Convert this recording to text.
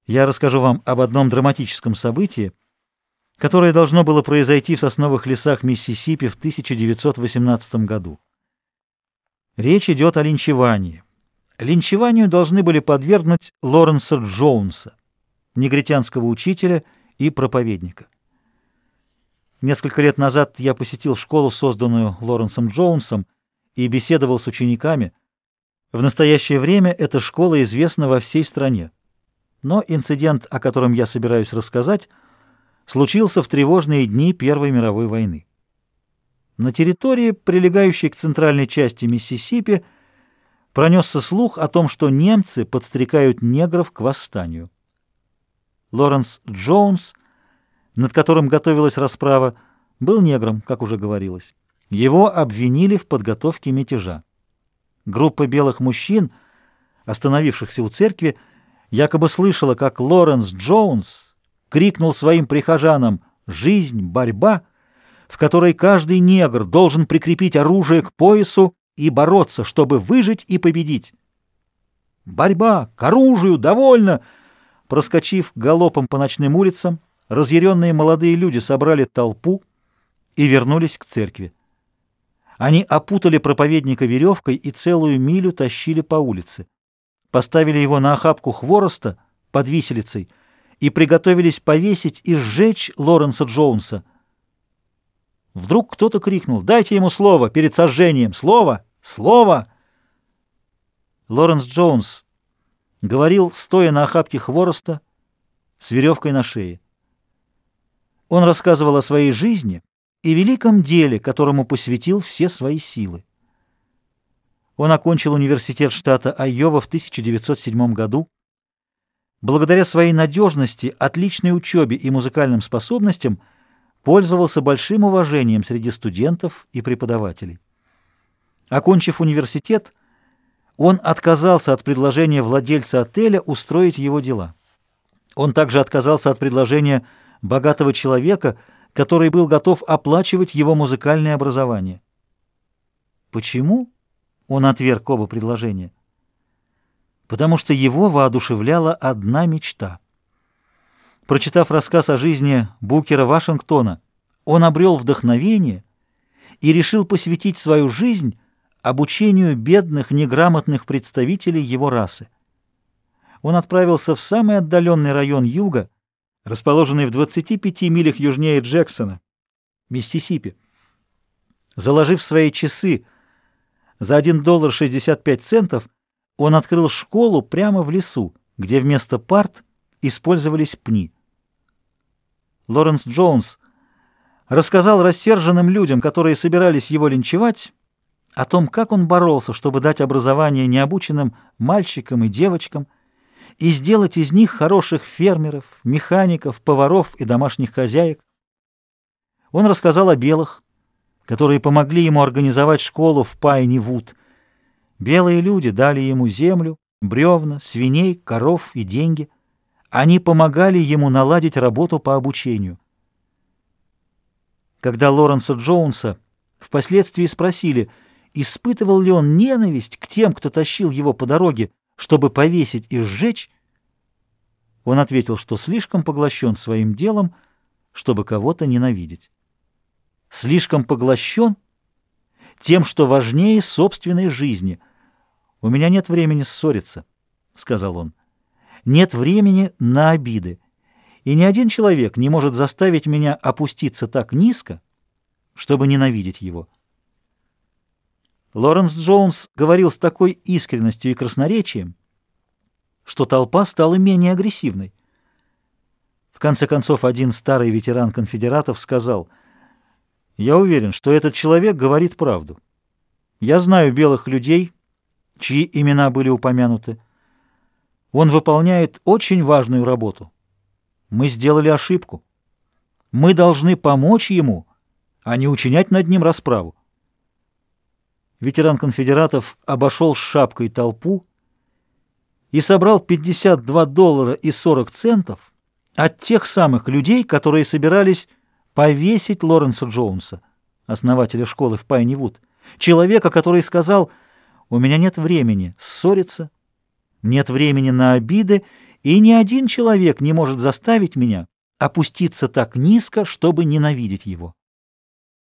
Я расскажу вам об одном драматическом событии, которое должно было произойти в сосновых лесах Миссисипи в 1918 году. Речь идет о линчевании. Линчеванию должны были подвергнуть Лоренса Джоунса, негритянского учителя и проповедника. Несколько лет назад я посетил школу, созданную Лоренсом Джоунсом, и беседовал с учениками. В настоящее время эта школа известна во всей стране. Но инцидент, о котором я собираюсь рассказать, случился в тревожные дни Первой мировой войны. На территории, прилегающей к центральной части Миссисипи, пронесся слух о том, что немцы подстрекают негров к восстанию. Лоренс Джоунс, над которым готовилась расправа, был негром, как уже говорилось. Его обвинили в подготовке мятежа. Группа белых мужчин, остановившихся у церкви, якобы слышала, как Лоренс Джоунс крикнул своим прихожанам «Жизнь, борьба!», в которой каждый негр должен прикрепить оружие к поясу и бороться, чтобы выжить и победить. «Борьба! К оружию! Довольно!» Проскочив галопом по ночным улицам, разъяренные молодые люди собрали толпу и вернулись к церкви. Они опутали проповедника веревкой и целую милю тащили по улице, поставили его на охапку хвороста под виселицей и приготовились повесить и сжечь Лоренса Джоунса. Вдруг кто-то крикнул: «Дайте ему слово перед сожжением! Слово! Слово!» Лоренс Джоунс говорил, стоя на охапке хвороста с веревкой на шее. Он рассказывал о своей жизни и великом деле, которому посвятил все свои силы. Он окончил университет штата Айова в 1907 году. Благодаря своей надежности, отличной учебе и музыкальным способностям пользовался большим уважением среди студентов и преподавателей. Окончив университет, он отказался от предложения владельца отеля устроить его дела. Он также отказался от предложения богатого человека, который был готов оплачивать его музыкальное образование. Почему он отверг оба предложения? Потому что его воодушевляла одна мечта. Прочитав рассказ о жизни Букера Вашингтона, он обрел вдохновение и решил посвятить свою жизнь обучению бедных, неграмотных представителей его расы. Он отправился в самый отдаленный район юга, расположенный в 25 милях южнее Джексона, Миссисипи. Заложив свои часы за $1.65, он открыл школу прямо в лесу, где вместо парт использовались пни. Лоренс Джоунс рассказал рассерженным людям, которые собирались его линчевать, о том, как он боролся, чтобы дать образование необученным мальчикам и девочкам и сделать из них хороших фермеров, механиков, поваров и домашних хозяек. Он рассказал о белых, которые помогли ему организовать школу в Пайни-Вуд. Белые люди дали ему землю, бревна, свиней, коров и деньги. Они помогали ему наладить работу по обучению. Когда Лоренса Джоунса впоследствии спросили, испытывал ли он ненависть к тем, кто тащил его по дороге, чтобы повесить и сжечь, он ответил, что слишком поглощен своим делом, чтобы кого-то ненавидеть. Слишком поглощен тем, что важнее собственной жизни. «У меня нет времени ссориться», — сказал он. «Нет времени на обиды, и ни один человек не может заставить меня опуститься так низко, чтобы ненавидеть его». Лоренс Джоунс говорил с такой искренностью и красноречием, что толпа стала менее агрессивной. В конце концов, один старый ветеран конфедератов сказал: «Я уверен, что этот человек говорит правду. Я знаю белых людей, чьи имена были упомянуты. Он выполняет очень важную работу. Мы сделали ошибку. Мы должны помочь ему, а не учинять над ним расправу». Ветеран конфедератов обошел с шапкой толпу и собрал $52.40 от тех самых людей, которые собирались повесить Лоренса Джоунса, основателя школы в Пайни-Вуд, человека, который сказал: «У меня нет времени ссориться, нет времени на обиды и ни один человек не может заставить меня опуститься так низко, чтобы ненавидеть его.